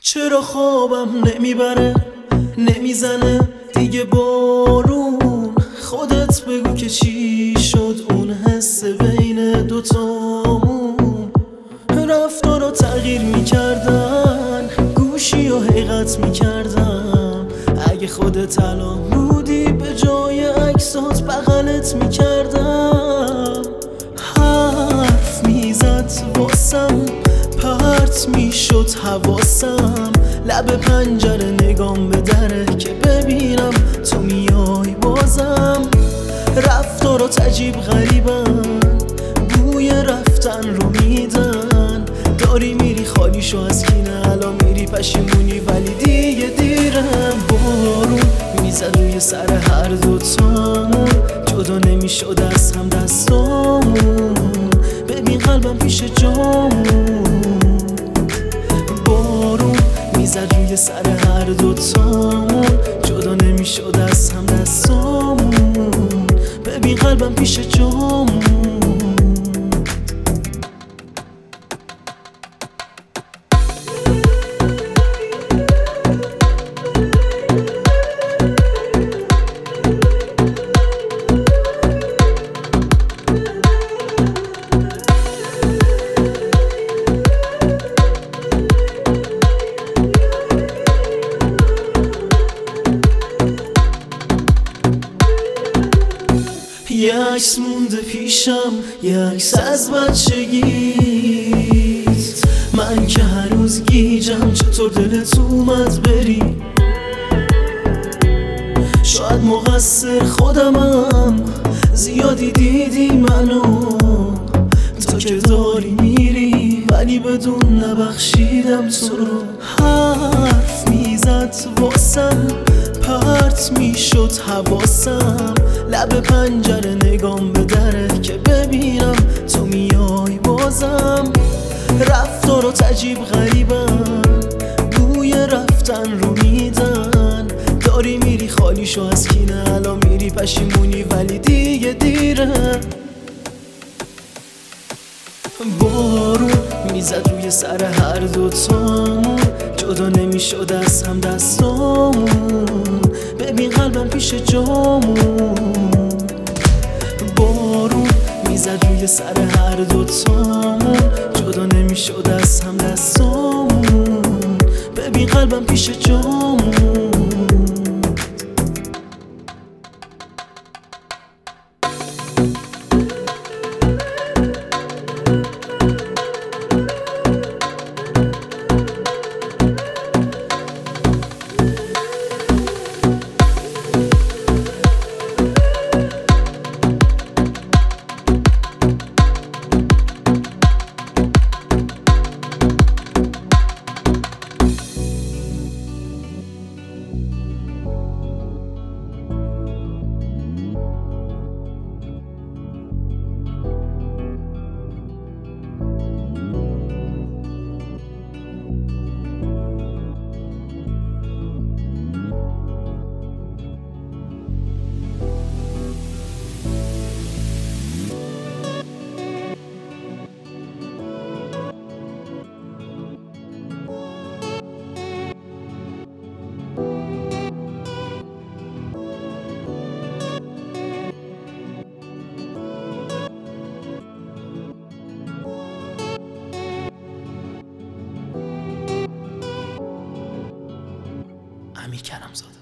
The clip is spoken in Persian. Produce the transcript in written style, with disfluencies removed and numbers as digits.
چرا خوابم نمیبره نمیزنه دیگه بارون؟ خودت بگو که چی شد اون حس بین دوتامون. رفتارا تغییر میکردن، گوشی و حقیقت میکردم. اگه خودت الان بودی به جای عکسات بغلت میکردم. حرف میزد واسم، پرت میشد حواسم. لب پنجره نگام به دره که ببینم تو میای بازم. رفتارات عجیب غریبن، بوی رفتن رو میدن. داری میری خالیشو از کینه، الان میری پشیمونی ولی دیگه دیره. بارون میزد روی سر هر دوتامون، جدا نمیشد از هم دستامون. ببین قلبم پیش جامون. بارون میزد روی سر هر دوتامون، جدا نمیشد از هم دستامون. ببین قلبم پیش جامون. یه عکس مونده پیشم، یه عکس از بچگیت. من که هنوز گیجم چطور دلت اومد بری. شاید مقصر خودمم، زیادی دیدی منو. تا که داری میری ولی بدون نبخشیدم تو رو. حرف میزد واسم، پرت میشد حواسم. لب پنجره نگام به دره که ببینم تو میای بازم. رفتارات عجیب غریبن، بوی رفتن رو میدن. داری میری خالیشو از کینه، الان میری پشیمونی ولی دیگه دیره. بارون میزد روی سر هر دوتامون، جدا نمیشد از هم دستامون. ببین قلبم پیش جامون. بارون میزد روی سر هر دوتامون، جدا نمیشد از هم دستامون. ببین قلبم پیش جامون. امیر کرم‌زاده.